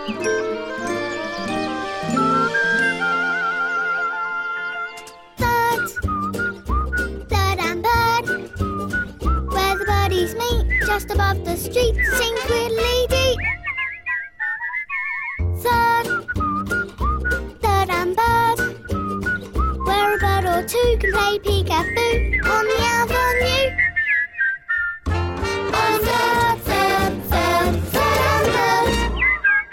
Third, third and bird, where the birdies meet, just above the street, sing twiddly-dee. Third, third and bird, where a bird or two can play peek-a-boo on